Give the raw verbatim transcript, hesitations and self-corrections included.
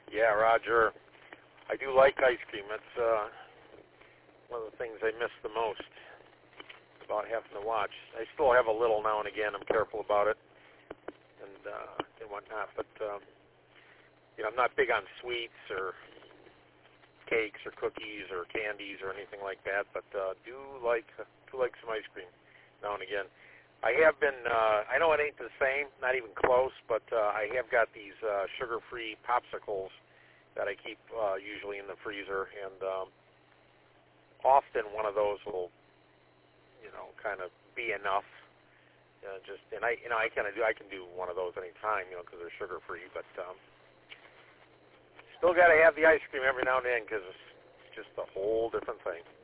Yeah, Roger. I do like ice cream. It's uh, one of the things I miss the most about having to watch. I still have a little now and again. I'm careful about it and uh, and whatnot. But um, you know, I'm not big on sweets or cakes or cookies or candies or anything like that. But uh, do like do like some ice cream now and again. I have been. Uh, I know it ain't the same, not even close. But uh, I have got these uh, sugar-free popsicles that I keep uh, usually in the freezer, and um, often one of those will, you know, kind of be enough. Uh, just and I, you know, I kind of do. I can do one of those anytime, you know, because they're sugar free. But um, still got to have the ice cream every now and then because it's just a whole different thing.